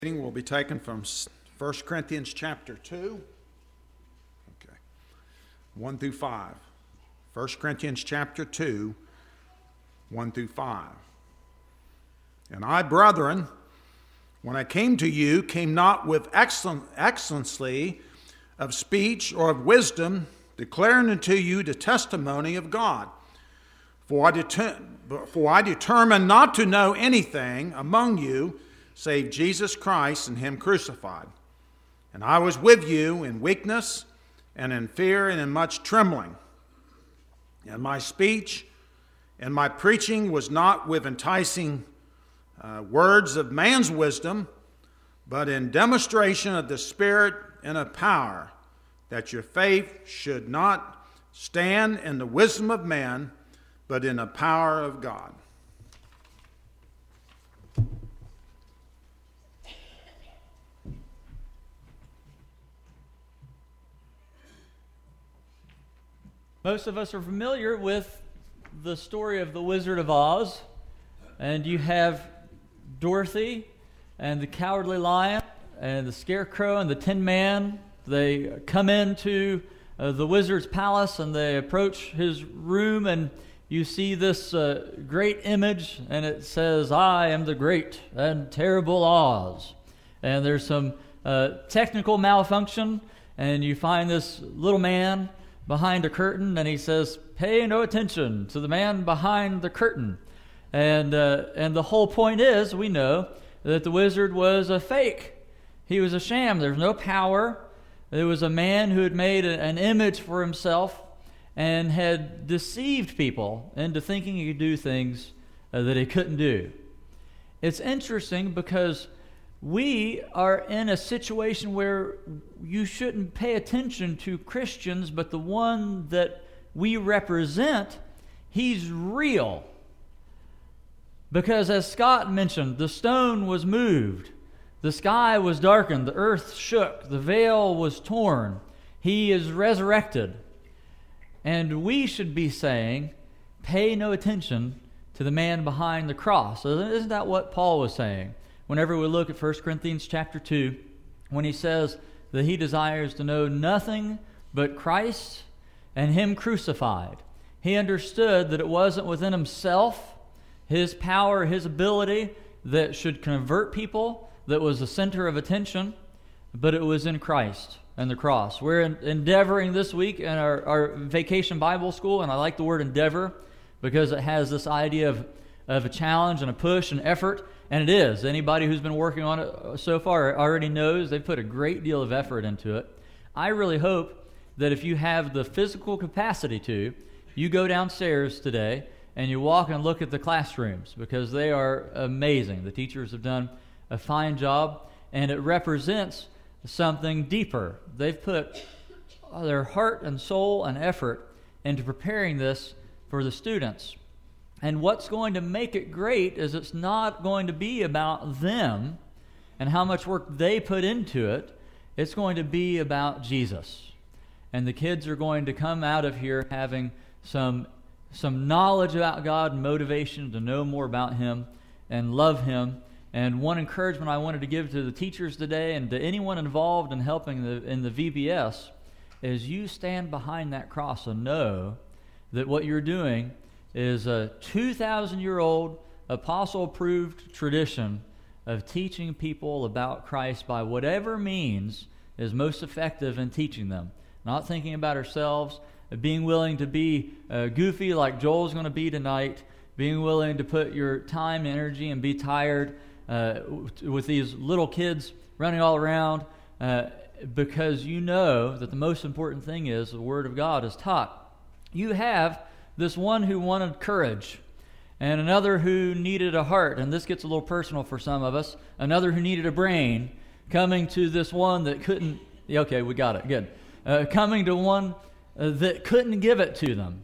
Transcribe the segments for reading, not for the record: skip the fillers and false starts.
Reading will be taken from 1 Corinthians chapter 2, 1 through 5. 1 Corinthians chapter 2, 1 through 5. And I, brethren, when I came to you, came not with excellency of speech or of wisdom, declaring unto you the testimony of God. For I determined not to know anything among you save Jesus Christ and him crucified. And I was with you in weakness and in fear and in much trembling. And my speech and my preaching was not with enticing words of man's wisdom, but in demonstration of the Spirit and of power, that your faith should not stand in the wisdom of man, but in the power of God. Most of us are familiar with the story of the Wizard of Oz, and you have Dorothy and the Cowardly Lion and the Scarecrow and the Tin Man. They come into the wizard's palace and they approach his room, and you see this great image, and it says, "I am the great and terrible Oz." And there's some technical malfunction, and you find this little man behind a curtain, and he says, "Pay no attention to the man behind the curtain." And the whole point is, we know that the wizard was a fake. He was a sham. There's no power. There was a man who had made an image for himself and had deceived people into thinking he could do things that he couldn't do. It's interesting because we are in a situation where you shouldn't pay attention to Christians, but the one that we represent, he's real. Because as Scott mentioned, the stone was moved, the sky was darkened, the earth shook, the veil was torn. He is resurrected. And we should be saying, pay no attention to the man behind the cross. So isn't that what Paul was saying? Whenever we look at 1 Corinthians chapter 2, when he says that he desires to know nothing but Christ and him crucified, he understood that it wasn't within himself, his power, his ability that should convert people, that was the center of attention, but it was in Christ and the cross. We're endeavoring this week in our vacation Bible school, and I like the word endeavor because it has this idea of a challenge and a push and effort. And it is. Anybody who's been working on it so far already knows they've put a great deal of effort into it. I really hope that if you have the physical capacity to, you go downstairs today and you walk and look at the classrooms, because they are amazing. The teachers have done a fine job, and it represents something deeper. They've put their heart and soul and effort into preparing this for the students. And what's going to make it great is it's not going to be about them and how much work they put into it. It's going to be about Jesus. And the kids are going to come out of here having some knowledge about God and motivation to know more about him and love him. And one encouragement I wanted to give to the teachers today and to anyone involved in helping in the VBS is you stand behind that cross and know that what you're doing is a 2,000-year-old apostle-approved tradition of teaching people about Christ by whatever means is most effective in teaching them. Not thinking about ourselves, being willing to be goofy like Joel's going to be tonight, being willing to put your time, energy, and be tired with these little kids running all around because you know that the most important thing is the Word of God is taught. You have this one who wanted courage, and another who needed a heart, and this gets a little personal for some of us, another who needed a brain, coming to this one that couldn't, okay, we got it, good, coming to one that couldn't give it to them.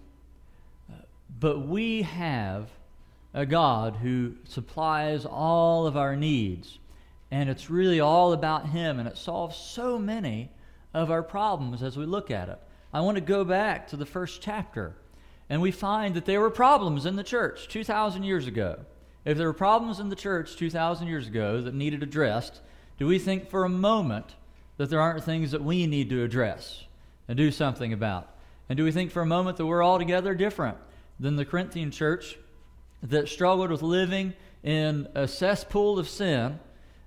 But we have a God who supplies all of our needs, and it's really all about him, and it solves so many of our problems as we look at it. I want to go back to the first chapter. And we find that there were problems in the church 2,000 years ago. If there were problems in the church 2,000 years ago that needed addressed, Do we think for a moment that there aren't things that we need to address and do something about? And do we think for a moment that we're altogether different than the Corinthian church that struggled with living in a cesspool of sin?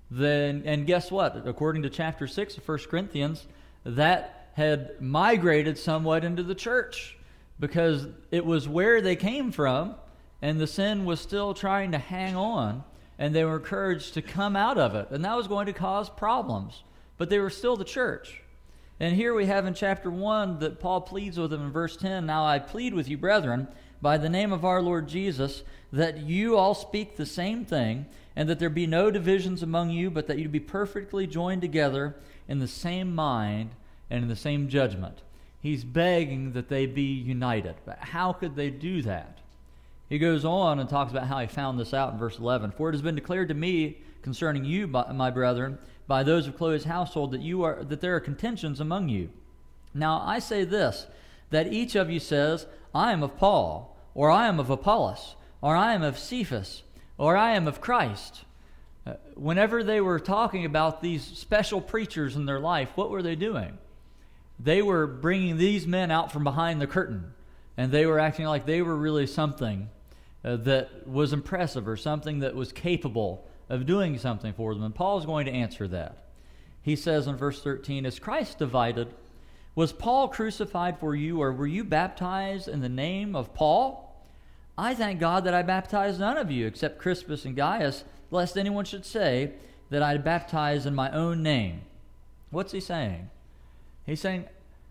And guess what? According to chapter 6 of 1 Corinthians, that had migrated somewhat into the church because it was where they came from, and the sin was still trying to hang on, and they were encouraged to come out of it. And that was going to cause problems, but they were still the church. And here we have in chapter 1 that Paul pleads with them in verse 10, "Now I plead with you, brethren, by the name of our Lord Jesus, that you all speak the same thing, and that there be no divisions among you, but that you be perfectly joined together in the same mind and in the same judgment." He's begging that they be united. But how could they do that? He goes on and talks about how he found this out in verse 11. "For it has been declared to me concerning you, my brethren, by those of Chloe's household, that there are contentions among you. Now I say this, that each of you says, I am of Paul, or I am of Apollos, or I am of Cephas, or I am of Christ." Whenever they were talking about these special preachers in their life, what were they doing? They were bringing these men out from behind the curtain, and they were acting like they were really something that was impressive or something that was capable of doing something for them. And Paul's going to answer that. He says in verse 13, "Is Christ divided? Was Paul crucified for you, or were you baptized in the name of Paul? I thank God that I baptized none of you except Crispus and Gaius, lest anyone should say that I baptized in my own name." What's he saying? He's saying,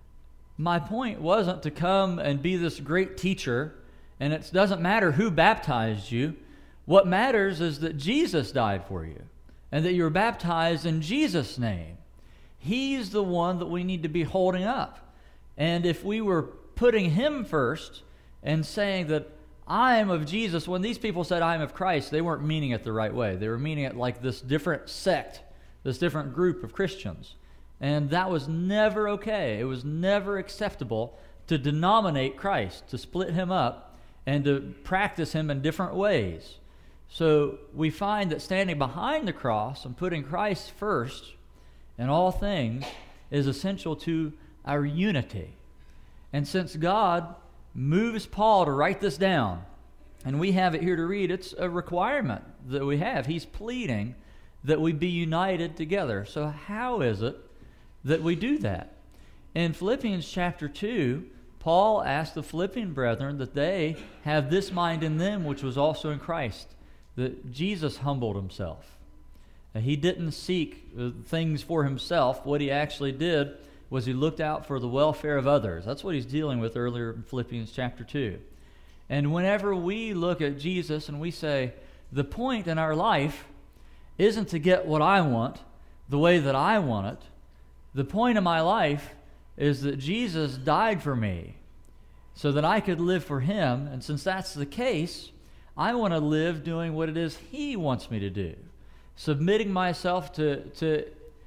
my point wasn't to come and be this great teacher, and it doesn't matter who baptized you. What matters is that Jesus died for you, and that you were baptized in Jesus' name. He's the one that we need to be holding up. And if we were putting him first and saying that I am of Jesus, when these people said I am of Christ, they weren't meaning it the right way. They were meaning it like this different sect, this different group of Christians. And that was never okay. It was never acceptable to denominate Christ, to split him up, and to practice him in different ways. So we find that standing behind the cross and putting Christ first in all things is essential to our unity. And since God moves Paul to write this down, and we have it here to read, it's a requirement that we have. He's pleading that we be united together. So how is it that we do that? In Philippians chapter 2, Paul asked the Philippian brethren that they have this mind in them which was also in Christ, that Jesus humbled himself. He didn't seek things for himself. What he actually did was he looked out for the welfare of others. That's what he's dealing with earlier in Philippians chapter 2. And whenever we look at Jesus and we say, the point in our life isn't to get what I want the way that I want it. The point of my life is that Jesus died for me so that I could live for him. And since that's the case, I want to live doing what it is he wants me to do, submitting myself to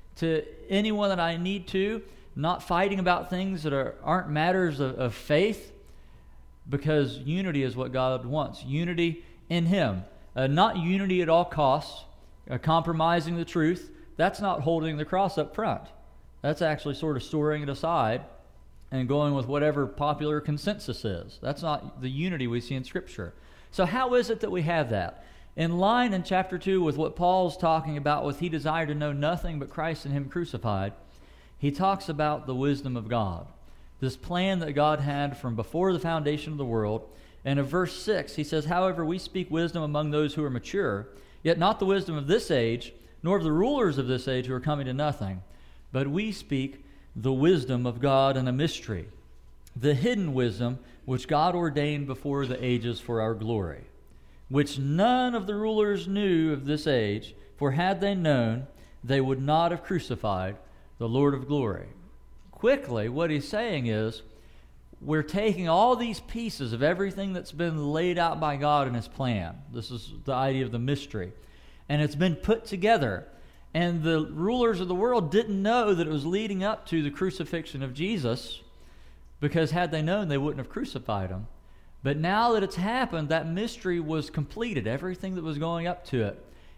anyone that I need to, not fighting about things that aren't matters of faith, because unity is what God wants. Unity in him. Not unity at all costs, compromising the truth. That's not holding the cross up front. That's actually sort of storing it aside and going with whatever popular consensus is. That's not the unity we see in Scripture. So how is it that we have that? In line in chapter 2 with what Paul's talking about with he desired to know nothing but Christ and him crucified, he talks about the wisdom of God, this plan that God had from before the foundation of the world. And in verse 6, he says, "However, we speak wisdom among those who are mature, yet not the wisdom of this age, nor of the rulers of this age who are coming to nothing. But we speak the wisdom of God in a mystery, the hidden wisdom which God ordained before the ages for our glory, which none of the rulers knew of this age, for had they known, they would not have crucified the Lord of glory." Quickly, what he's saying is, we're taking all these pieces of everything that's been laid out by God in his plan. This is the idea of the mystery. And it's been put together. And the rulers of the world didn't know that it was leading up to the crucifixion of Jesus, because had they known, they wouldn't have crucified him. But now that it's happened, that mystery was completed, everything that was going up to it.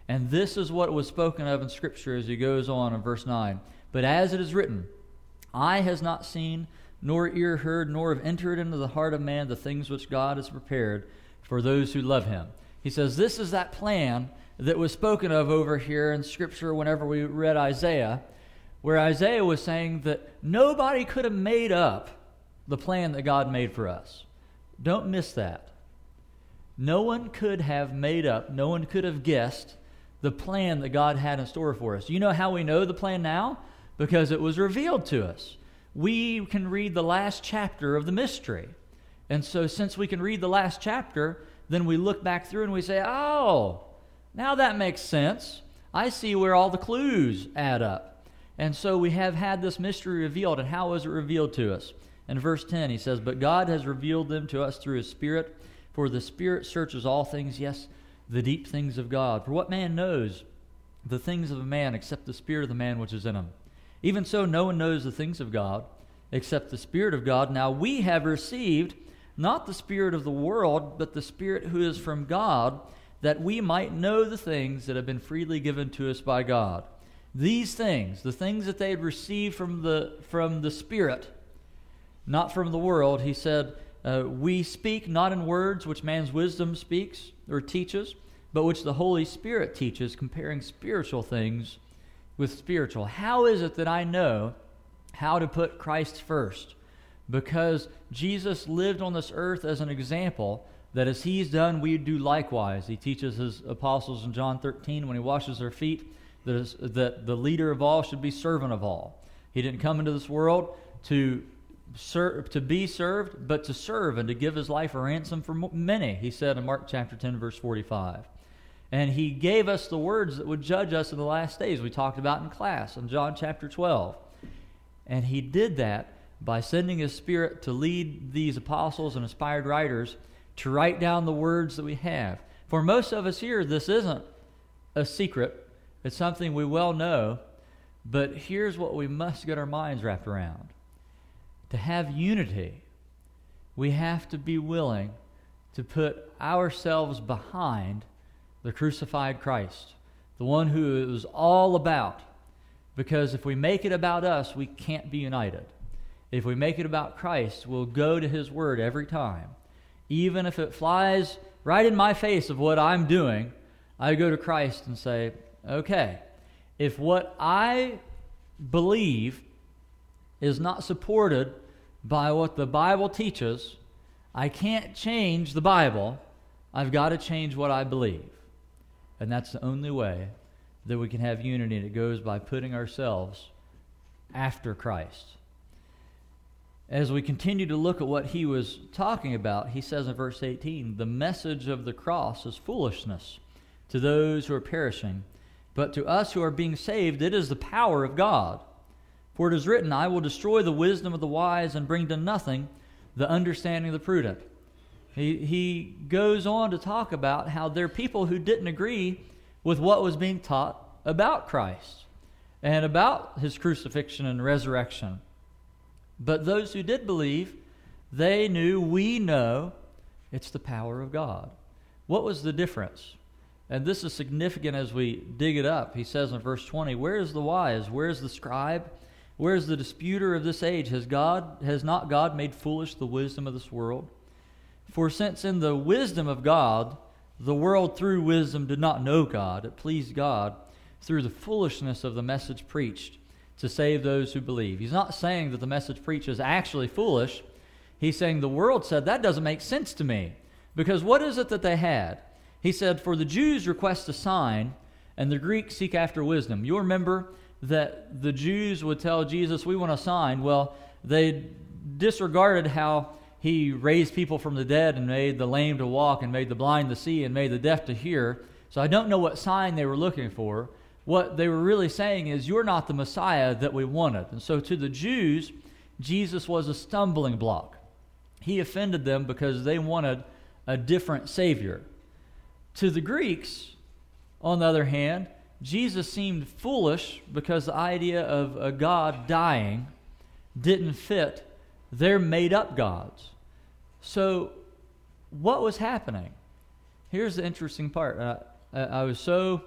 And this is what was spoken of in Scripture as he goes on in verse 9. But as it is written, eye has not seen, nor ear heard, nor have entered into the heart of man the things which God has prepared for those who love him. He says this is that plan that was spoken of over here in Scripture whenever we read Isaiah, where Isaiah was saying that nobody could have made up the plan that God made for us. Don't miss that. No one could have made up, no one could have guessed the plan that God had in store for us. You know how we know the plan now? Because it was revealed to us. We can read the last chapter of the mystery. And so since we can read the last chapter, then we look back through and we say, oh, now that makes sense. I see where all the clues add up. And so we have had this mystery revealed. And how was it revealed to us? In verse 10, he says, but God has revealed them to us through his Spirit, for the Spirit searches all things, yes, the deep things of God. For what man knows the things of a man except the spirit of the man which is in him? Even so, no one knows the things of God except the Spirit of God. Now we have received not the spirit of the world, but the Spirit who is from God, that we might know the things that have been freely given to us by God. These things, the things that they had received from the Spirit, not from the world, he said, we speak not in words which man's wisdom speaks or teaches, but which the Holy Spirit teaches, comparing spiritual things with spiritual. How is it that I know how to put Christ first? Because Jesus lived on this earth as an example that as he's done, we do likewise. He teaches his apostles in John 13 when he washes their feet that the leader of all should be servant of all. He didn't come into this world to be served, but to serve and to give his life a ransom for many, he said in Mark chapter 10, verse 45. And he gave us the words that would judge us in the last days. We talked about in class in John chapter 12. And he did that by sending his Spirit to lead these apostles and inspired writers to write down the words that we have. For most of us here, this isn't a secret. It's something we well know. But here's what we must get our minds wrapped around. To have unity, we have to be willing to put ourselves behind the crucified Christ, the one who it was all about. Because if we make it about us, we can't be united. If we make it about Christ, we'll go to his word every time. Even if it flies right in my face of what I'm doing, I go to Christ and say, okay, if what I believe is not supported by what the Bible teaches, I can't change the Bible. I've got to change what I believe. And that's the only way that we can have unity, and it goes by putting ourselves after Christ. As we continue to look at what he was talking about, he says in verse 18, the message of the cross is foolishness to those who are perishing, but to us who are being saved, it is the power of God. For it is written, I will destroy the wisdom of the wise and bring to nothing the understanding of the prudent. He goes on to talk about how there are people who didn't agree with what was being taught about Christ and about his crucifixion and resurrection. But those who did believe, they knew, we know, it's the power of God. What was the difference? And this is significant as we dig it up. He says in verse 20, where is the wise? Where is the scribe? Where is the disputer of this age? Has not God made foolish the wisdom of this world? For since in the wisdom of God, the world through wisdom did not know God, it pleased God through the foolishness of the message preached to save those who believe. He's not saying that the message preached is actually foolish. He's saying the world said, that doesn't make sense to me. Because what is it that they had? He said, for the Jews request a sign, and the Greeks seek after wisdom. You'll remember that the Jews would tell Jesus, we want a sign. Well, they disregarded how he raised people from the dead and made the lame to walk and made the blind to see and made the deaf to hear. So I don't know what sign they were looking for. What they were really saying is, you're not the Messiah that we wanted. And so to the Jews, Jesus was a stumbling block. He offended them because they wanted a different Savior. To the Greeks, on the other hand, Jesus seemed foolish because the idea of a God dying didn't fit their made-up gods. So what was happening? Here's the interesting part. I was so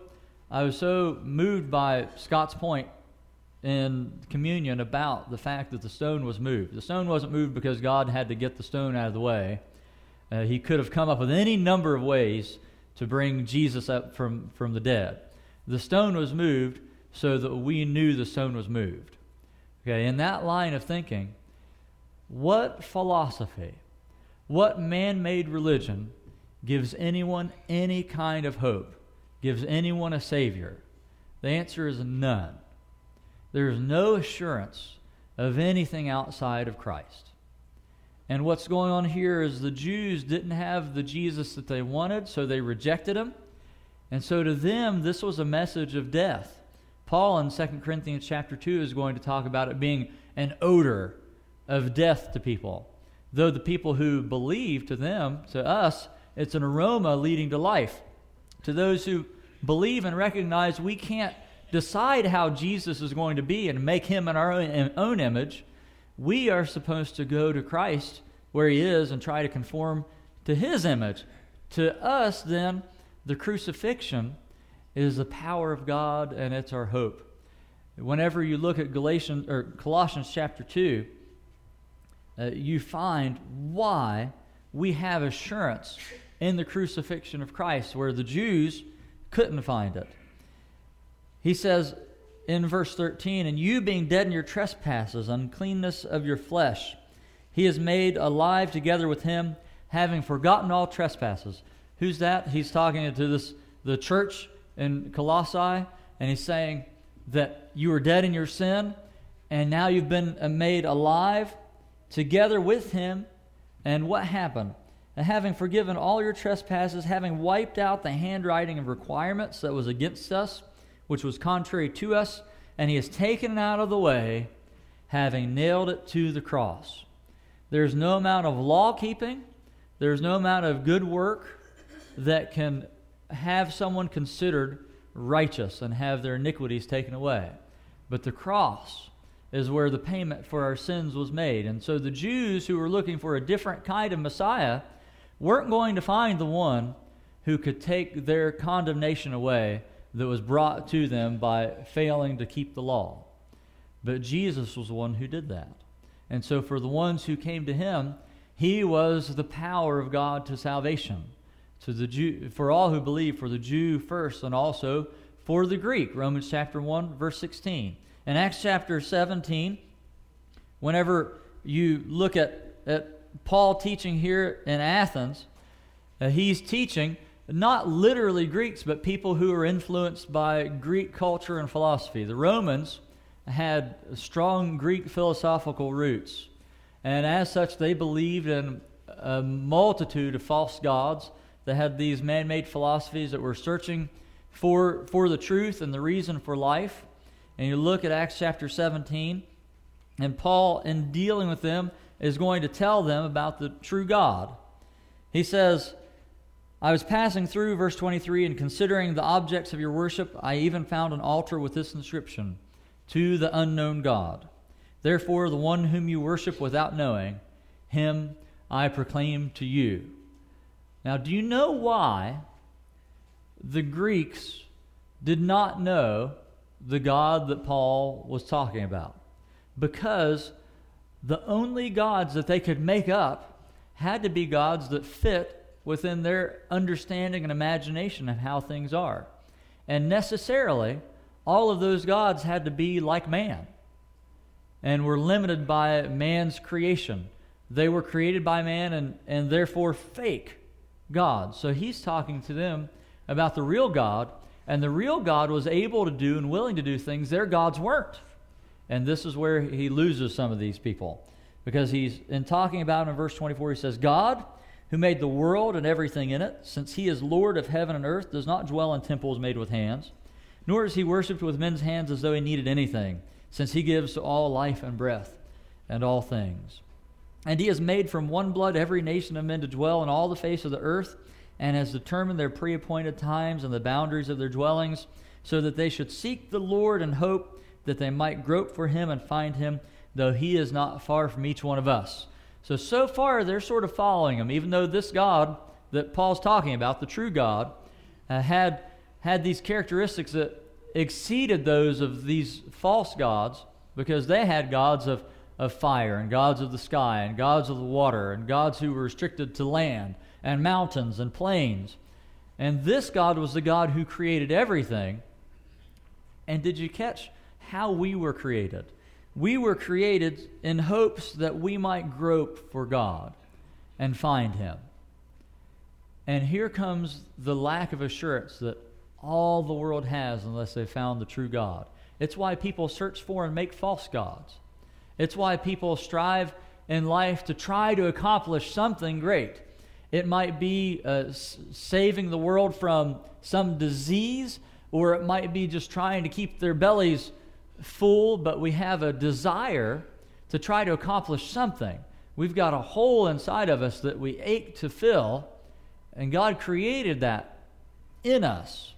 I was so moved by Scott's point in communion about the fact that the stone was moved. The stone wasn't moved because God had to get the stone out of the way. He could have come up with any number of ways to bring Jesus up from the dead. The stone was moved so that we knew the stone was moved. Okay, in that line of thinking, what philosophy, what man-made religion gives anyone any kind of hope, gives anyone a Savior? The answer is none. There is no assurance of anything outside of Christ. And what's going on here is the Jews didn't have the Jesus that they wanted, so they rejected him. And so to them, this was a message of death. Paul in 2 Corinthians chapter 2 is going to talk about it being an odor of death to people. Though the people who believe, to them, to us, it's an aroma leading to life. To those who believe and recognize we can't decide how Jesus is going to be and make him in our own image, we are supposed to go to Christ where he is and try to conform to his image. To us, then, the crucifixion is the power of God, and it's our hope. Whenever you look at Colossians chapter 2, you find why we have assurance in the crucifixion of Christ, where the Jews couldn't find it. He says in verse 13, "And you being dead in your trespasses, uncleanness of your flesh, he is made alive together with him, having forgotten all trespasses." Who's that? He's talking to the church in Colossae, and he's saying that you were dead in your sin, and now you've been made alive together with him. And what happened? And having forgiven all your trespasses, having wiped out the handwriting of requirements that was against us, which was contrary to us, and he has taken it out of the way, having nailed it to the cross. There's no amount of law keeping, there's no amount of good work that can have someone considered righteous and have their iniquities taken away. But the cross is where the payment for our sins was made. And so the Jews who were looking for a different kind of Messiah weren't going to find the one who could take their condemnation away that was brought to them by failing to keep the law. But Jesus was the one who did that. And so for the ones who came to him, he was the power of God to salvation. To the Jew, for all who believe, for the Jew first, and also for the Greek. Romans chapter 1, verse 16. In Acts chapter 17, whenever you look at Paul teaching here in Athens, he's teaching not literally Greeks, but people who are influenced by Greek culture and philosophy. The Romans had strong Greek philosophical roots, and as such they believed in a multitude of false gods. They had these man-made philosophies that were searching for the truth and the reason for life. And you look at Acts chapter 17, and Paul, in dealing with them, is going to tell them about the true God. He says, "I was passing through," verse 23, "and considering the objects of your worship, I even found an altar with this inscription, 'To the unknown God.' Therefore, the one whom you worship without knowing, him I proclaim to you." Now, do you know why the Greeks did not know the God that Paul was talking about? Because the only gods that they could make up had to be gods that fit within their understanding and imagination of how things are. And necessarily, all of those gods had to be like man and were limited by man's creation. They were created by man and therefore fake gods. So he's talking to them about the real God, and the real God was able to do and willing to do things their gods weren't. And this is where he loses some of these people, because he's in talking about in verse 24, he says, "God, who made the world and everything in it, since he is Lord of heaven and earth, does not dwell in temples made with hands, nor is he worshipped with men's hands as though he needed anything, since he gives to all life and breath and all things. And he has made from one blood every nation of men to dwell on all the face of the earth, and has determined their pre-appointed times and the boundaries of their dwellings, so that they should seek the Lord and hope that they might grope for him and find him, though he is not far from each one of us." So far they're sort of following him, even though this God that Paul's talking about, the true God, had had these characteristics that exceeded those of these false gods, because they had gods of fire and gods of the sky and gods of the water and gods who were restricted to land and mountains and plains. And this God was the God who created everything. And did you catch how we were created? We were created in hopes that we might grope for God and find Him. And here comes the lack of assurance that all the world has unless they found the true God. It's why people search for and make false gods. It's why people strive in life to try to accomplish something great. It might be saving the world from some disease, or it might be just trying to keep their bellies full, but we have a desire to try to accomplish something. We've got a hole inside of us that we ache to fill, and God created that in us.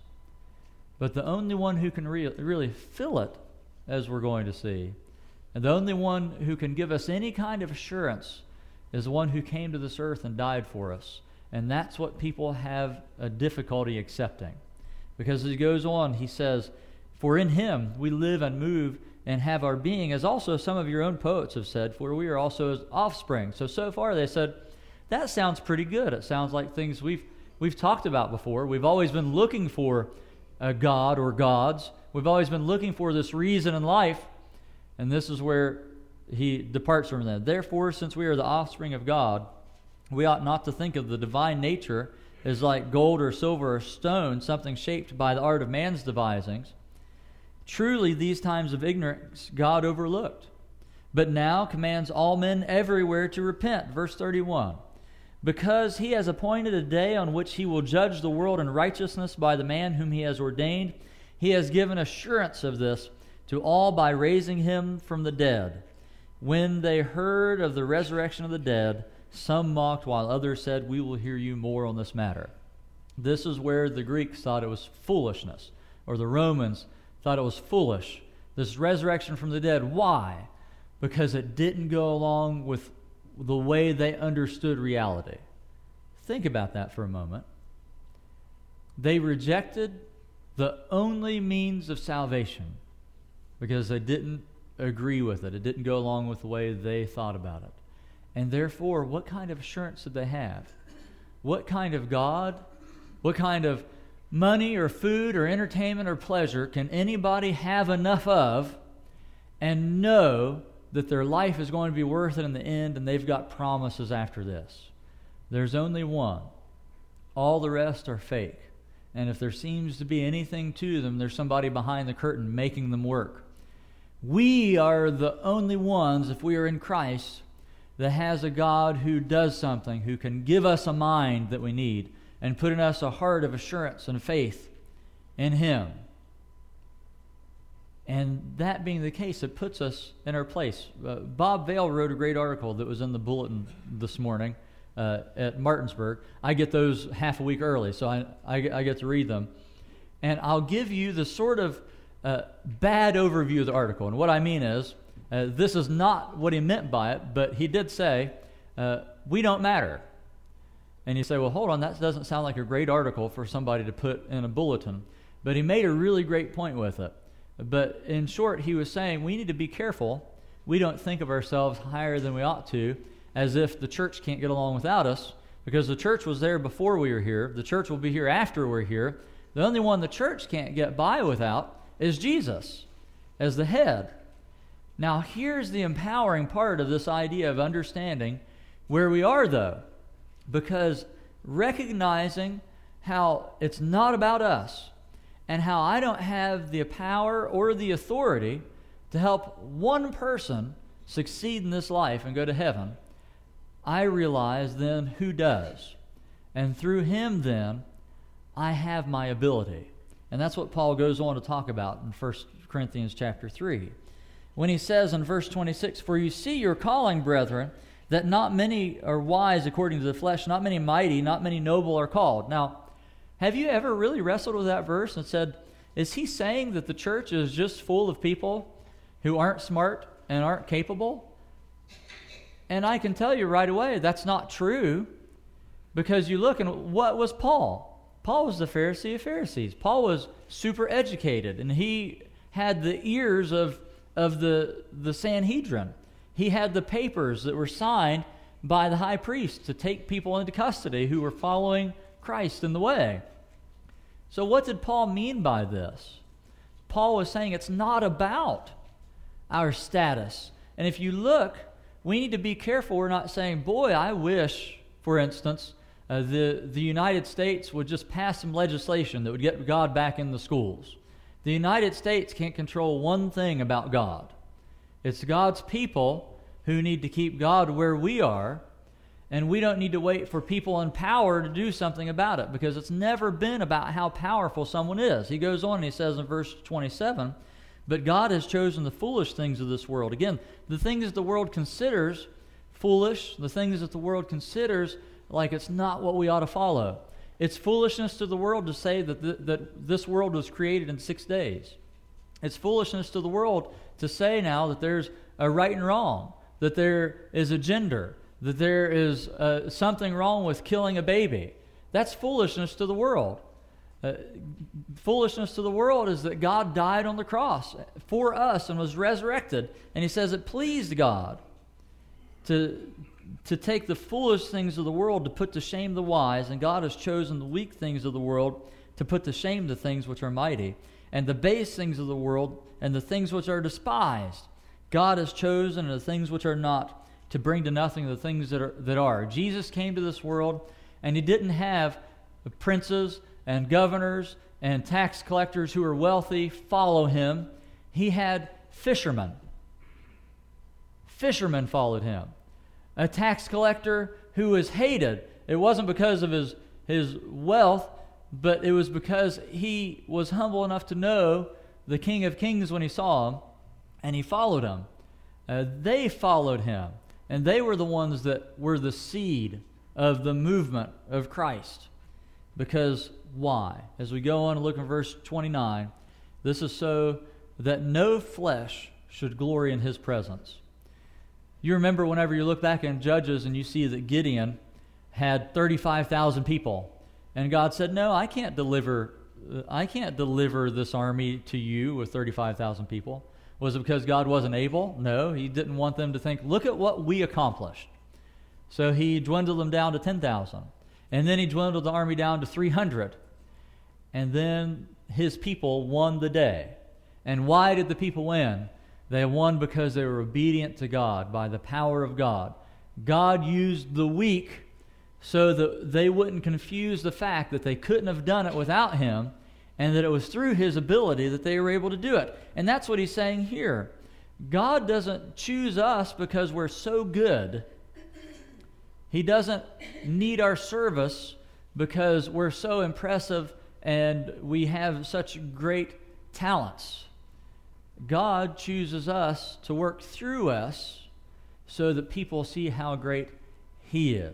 But the only one who can really fill it, as we're going to see, and the only one who can give us any kind of assurance, is the one who came to this earth and died for us. And that's what people have a difficulty accepting. Because as he goes on, he says, "For in him we live and move and have our being, as also some of your own poets have said, for we are also his offspring." So far they said, that sounds pretty good. It sounds like things we've talked about before. We've always been looking for a God or gods. We've always been looking for this reason in life. And this is where he departs from that. "Therefore, since we are the offspring of God, we ought not to think of the divine nature as like gold or silver or stone, something shaped by the art of man's devisings. Truly, these times of ignorance God overlooked, but now commands all men everywhere to repent." Verse 31. "Because he has appointed a day on which he will judge the world in righteousness by the man whom he has ordained, he has given assurance of this to all by raising him from the dead. When they heard of the resurrection of the dead, some mocked, while others said, 'We will hear you more on this matter.'" This is where the Greeks thought it was foolishness, or the Romans thought it was foolish. This resurrection from the dead. Why? Because it didn't go along with the way they understood reality. Think about that for a moment. They rejected the only means of salvation because they didn't agree with it. It didn't go along with the way they thought about it. And therefore, what kind of assurance did they have? What kind of God, what kind of money or food or entertainment or pleasure can anybody have enough of and know that their life is going to be worth it in the end and they've got promises after this? There's only one. All the rest are fake. And if there seems to be anything to them, there's somebody behind the curtain making them work. We are the only ones, if we are in Christ, that has a God who does something, who can give us a mind that we need and put in us a heart of assurance and faith in Him. And that being the case, it puts us in our place. Bob Vail wrote a great article that was in the bulletin this morning at Martinsburg. I get those half a week early, so I get to read them. And I'll give you the sort of bad overview of the article. And what I mean is, this is not what he meant by it, but he did say, we don't matter. And you say, well, hold on, that doesn't sound like a great article for somebody to put in a bulletin. But he made a really great point with it. But in short, he was saying we need to be careful. We don't think of ourselves higher than we ought to, as if the church can't get along without us, because the church was there before we were here. The church will be here after we're here. The only one the church can't get by without is Jesus as the head. Now, here's the empowering part of this idea of understanding where we are, though, because recognizing how it's not about us and how I don't have the power or the authority to help one person succeed in this life and go to heaven, I realize then who does. And through him then, I have my ability. And that's what Paul goes on to talk about in 1 Corinthians chapter 3. When he says in verse 26, "For you see your calling, brethren, that not many are wise according to the flesh, not many mighty, not many noble are called." Now, have you ever really wrestled with that verse and said, is he saying that the church is just full of people who aren't smart and aren't capable? And I can tell you right away that's not true, because you look, and what was Paul? Paul was the Pharisee of Pharisees. Paul was super educated, and he had the ears of the Sanhedrin. He had the papers that were signed by the high priest to take people into custody who were following Christ in the way. So what did Paul mean by this? Paul was saying it's not about our status. And if you look, we need to be careful. We're not saying, boy, I wish, for instance, the United States would just pass some legislation that would get God back in the schools. The United States can't control one thing about God. It's God's people who need to keep God where we are, and we don't need to wait for people in power to do something about it, because it's never been about how powerful someone is. He goes on and he says in verse 27, but God has chosen the foolish things of this world. Again, the things that the world considers foolish, the things that the world considers like it's not what we ought to follow. It's foolishness to the world to say that this world was created in 6 days. It's foolishness to the world to say now that there's a right and wrong, that there is a gender, that there is something wrong with killing a baby. That's foolishness to the world. Foolishness to the world is that God died on the cross for us and was resurrected. And he says it pleased God to take the foolish things of the world to put to shame the wise, and God has chosen the weak things of the world to put to shame the things which are mighty, and the base things of the world and the things which are despised. God has chosen the things which are not to bring to nothing the things that are. Jesus came to this world, and he didn't have princes and governors and tax collectors who were wealthy follow him. He had fishermen. Fishermen followed him. A tax collector who was hated. It wasn't because of his wealth, but it was because he was humble enough to know the King of Kings when he saw him, and he followed him. They followed him, and they were the ones that were the seed of the movement of Christ. Because why? As we go on and look in verse 29, this is so that no flesh should glory in his presence. You remember whenever you look back in Judges and you see that Gideon had 35,000 people, and God said, no, I can't deliver this army to you with 35,000 people. Was it because God wasn't able? No, he didn't want them to think, look at what we accomplished. So he dwindled them down to 10,000. And then he dwindled the army down to 300. And then his people won the day. And why did the people win? They won because they were obedient to God by the power of God. God used the weak so that they wouldn't confuse the fact that they couldn't have done it without him, and that it was through his ability that they were able to do it. And that's what he's saying here. God doesn't choose us because we're so good. He doesn't need our service because we're so impressive and we have such great talents. God chooses us to work through us so that people see how great he is.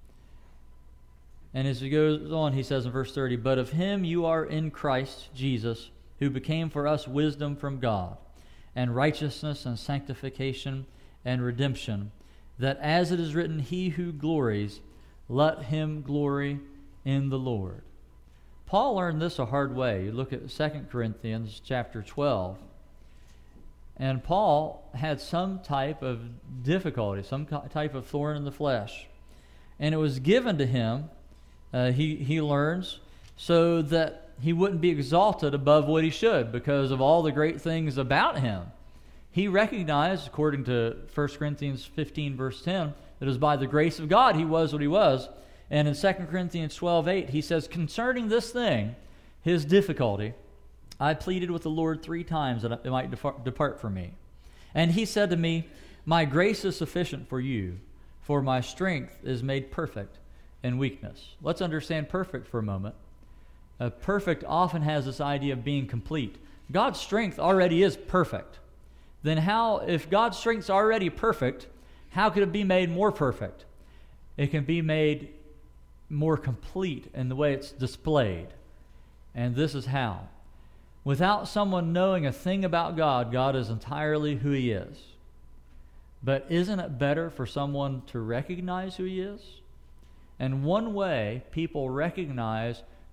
And as he goes on, he says in verse 30, but of him you are in Christ Jesus, who became for us wisdom from God, and righteousness and sanctification and redemption, that as it is written, he who glories, let him glory in the Lord. Paul learned this a hard way. You look at 2 Corinthians chapter 12, and Paul had some type of difficulty, some type of thorn in the flesh. And it was given to him, he learns, so that he wouldn't be exalted above what he should because of all the great things about him. He recognized, according to 1 Corinthians 15, verse 10, that it was by the grace of God he was what he was. And in 2 Corinthians 12:8, he says, concerning this thing, his difficulty, I pleaded with the Lord 3 times that it might depart from me. And he said to me, my grace is sufficient for you, for my strength is made perfect in weakness. Let's understand perfect for a moment. Perfect often has this idea of being complete. God's strength already is perfect. Then how, if God's strength is already perfect, how could it be made more perfect? It can be made more complete in the way it's displayed. And this is how. Without someone knowing a thing about God, God is entirely who he is. But isn't it better for someone to recognize who he is? And one way people recognize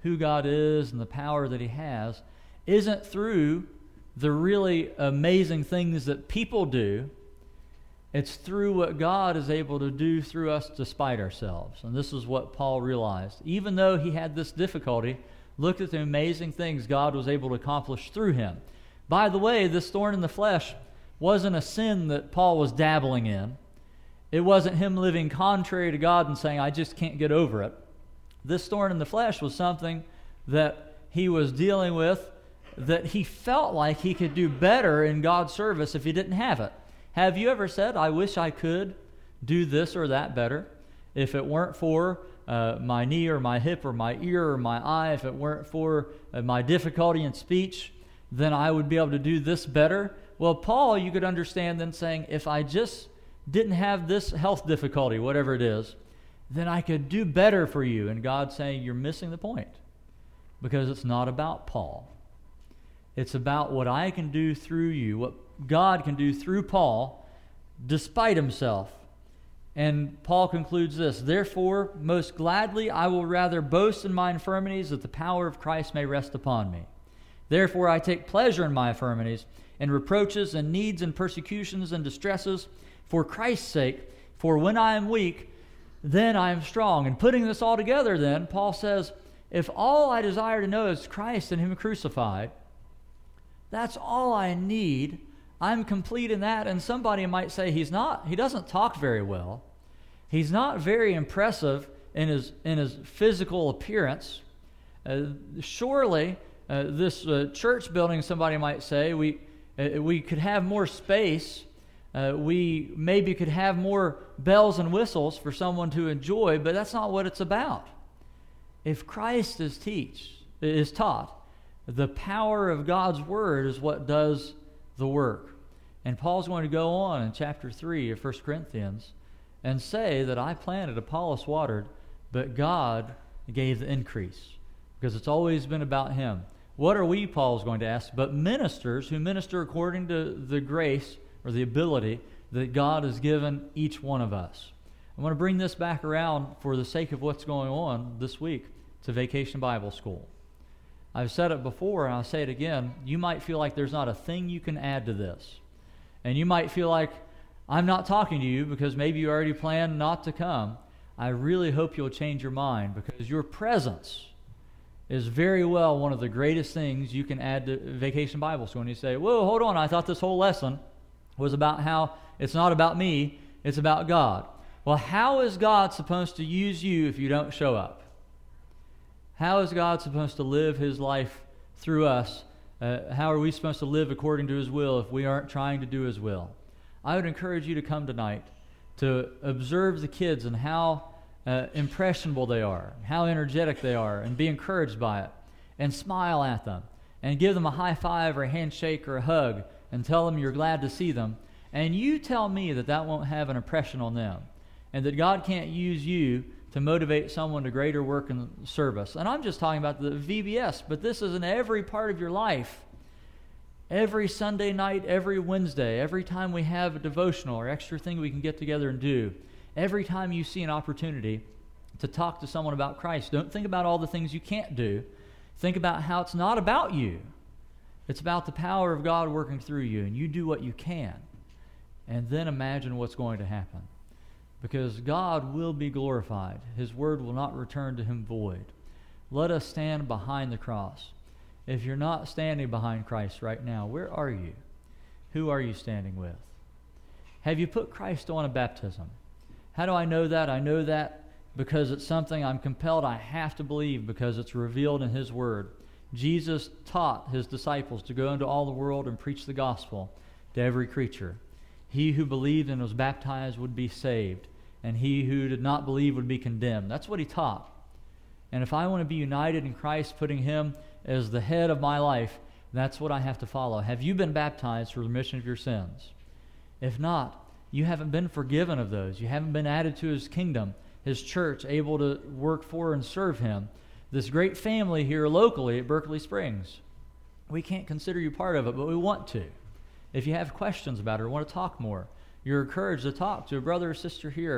who God is and the power that he has isn't through the really amazing things that people do. It's through what God is able to do through us despite ourselves. And this is what Paul realized. Even though he had this difficulty, look at the amazing things God was able to accomplish through him. By the way, this thorn in the flesh wasn't a sin that Paul was dabbling in. It wasn't him living contrary to God and saying, I just can't get over it. This thorn in the flesh was something that he was dealing with, that he felt like he could do better in God's service if he didn't have it. Have you ever said, I wish I could do this or that better? If it weren't for my knee or my hip or my ear or my eye, if it weren't for my difficulty in speech, then I would be able to do this better. Well, Paul, you could understand then saying, if I just didn't have this health difficulty, whatever it is, then I could do better for you. And God saying, you're missing the point, because it's not about Paul. It's about what I can do through you, what God can do through Paul, despite himself. And Paul concludes this, therefore, most gladly I will rather boast in my infirmities, that the power of Christ may rest upon me. Therefore I take pleasure in my infirmities, and reproaches, and needs, and persecutions, and distresses, for Christ's sake. For when I am weak, then I am strong. And putting this all together then, Paul says, if all I desire to know is Christ and him crucified, that's all I need. I'm complete in that. And somebody might say he doesn't talk very well. He's not very impressive in his physical appearance. Surely this church building, somebody might say, we could have more space. We maybe could have more bells and whistles for someone to enjoy, but that's not what it's about. If Christ is taught, the power of God's word is what does the work. And Paul's going to go on in chapter 3 of 1 Corinthians and say that I planted, Apollos watered, but God gave the increase, because it's always been about him. What are we, Paul's going to ask, but ministers who minister according to the grace or the ability that God has given each one of us. I want to bring this back around for the sake of what's going on this week to Vacation Bible School. I've said it before, and I'll say it again. You might feel like there's not a thing you can add to this. And you might feel like I'm not talking to you because maybe you already planned not to come. I really hope you'll change your mind, because your presence is very well one of the greatest things you can add to Vacation Bible School. And you say, whoa, hold on, I thought this whole lesson was about how it's not about me, it's about God. Well, how is God supposed to use you if you don't show up? How is God supposed to live his life through us? How are we supposed to live according to his will if we aren't trying to do his will? I would encourage you to come tonight to observe the kids and how impressionable they are, how energetic they are, and be encouraged by it, and smile at them, and give them a high five or a handshake or a hug, and tell them you're glad to see them. And you tell me that that won't have an impression on them, and that God can't use you to motivate someone to greater work and service. And I'm just talking about the VBS, but this is in every part of your life. Every Sunday night, every Wednesday, every time we have a devotional or extra thing we can get together and do, every time you see an opportunity to talk to someone about Christ, don't think about all the things you can't do. Think about how it's not about you. It's about the power of God working through you, and you do what you can. And then imagine what's going to happen. Because God will be glorified. His word will not return to him void. Let us stand behind the cross. If you're not standing behind Christ right now, where are you? Who are you standing with? Have you put Christ on a baptism? How do I know that? I know that because it's something I'm compelled, I have to believe, because it's revealed in his word. Jesus taught his disciples to go into all the world and preach the gospel to every creature. He who believed and was baptized would be saved, and he who did not believe would be condemned. That's what he taught. And if I want to be united in Christ, putting him as the head of my life, that's what I have to follow. Have you been baptized for the remission of your sins? If not, you haven't been forgiven of those. You haven't been added to his kingdom, his church, able to work for and serve him. This great family here locally at Berkeley Springs. We can't consider you part of it, but we want to. If you have questions about it or want to talk more, you're encouraged to talk to a brother or sister here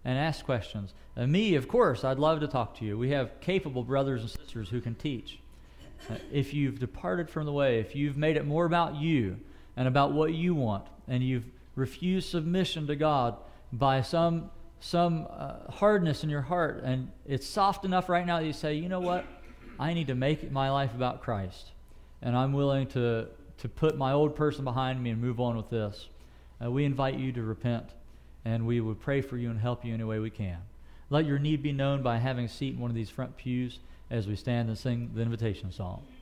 and ask questions. And me, of course, I'd love to talk to you. We have capable brothers and sisters who can teach. If you've departed from the way, if you've made it more about you and about what you want, and you've refused submission to God by some hardness in your heart, and it's soft enough right now that you say, you know what, I need to make my life about Christ, and I'm willing to put my old person behind me and move on with this. We invite you to repent, and we would pray for you and help you any way we can. Let your need be known by having a seat in one of these front pews as we stand and sing the invitation song.